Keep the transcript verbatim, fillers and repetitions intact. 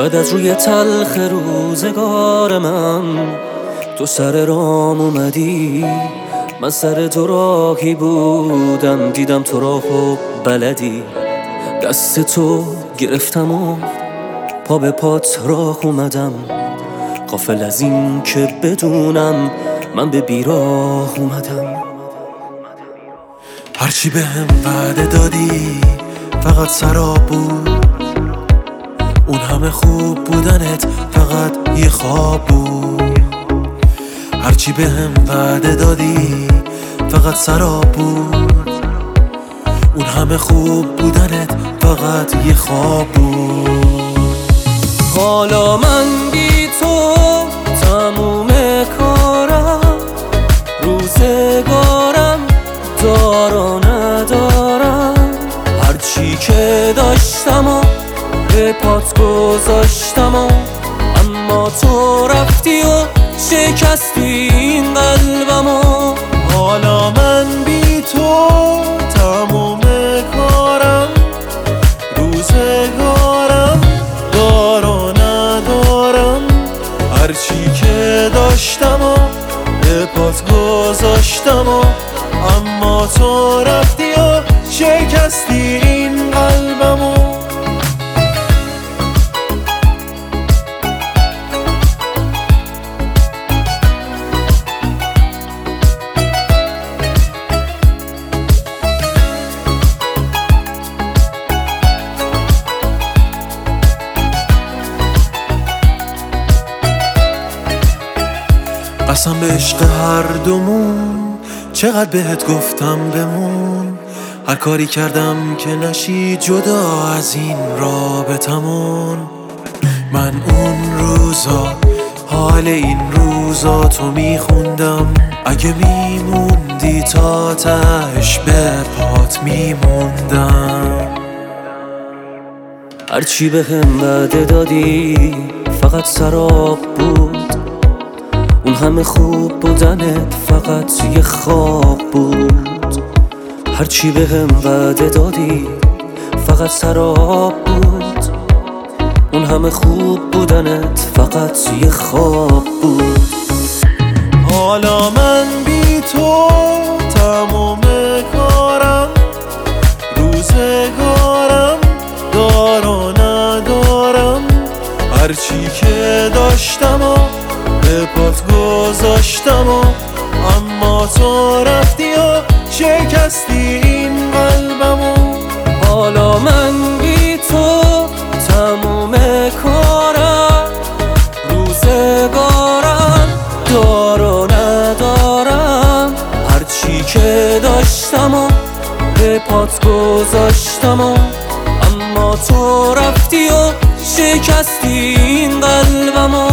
بعد از روی تلخ روزگار من تو سر رام اومدی، من سر تو راهی بودم، دیدم تو راهو بلدی. دست تو گرفتم و پا به پات راه اومدم، غافل از این که بدونم من به بیراه اومدم. هرچی به هم وعده دادی فقط سراب بود، اون همه خوب بودنت فقط یه خواب بود. هرچی به هم وعده دادی فقط سراب بود، اون همه خوب بودنت فقط یه خواب بود. حالا من بی تو تموم کارم، روزگارم دار و ندارم. هرچی که داشتم و به پات گذاشتم و اما تو رفتی و شکستی این قلبم و حالا من بی تو تموم کارم، روزگارم دار و ندارم. هرچی که داشتم و به پات گذاشتم و اما تو رفتی و شکستی این قلبم و قسم به عشق هر دومون چقدر بهت گفتم بمون، هر کاری کردم که نشی جدا از این رابطمون. من اون روزا حال این روزا تو میخوندم، اگه میموندی تا تهش به پات میموندم. هرچی به هم وعده دادی فقط سراب بود، اون همه خوب بودنت فقط یه خواب بود. هرچی به هم وعده دادی فقط سراب بود، اون همه خوب بودنت فقط یه خواب بود. حالا من بی تو تموم کارم، روزگارم دار و ندارم. هرچی که داشتم و به پات گذاشتم و اما تو رفتی و شکستی این قلبم و حالا من بی تو تموم کارم، روزگارم دار و ندارم. هرچی که داشتم و به پات گذاشتم و اما تو رفتی و شکستی این قلبم و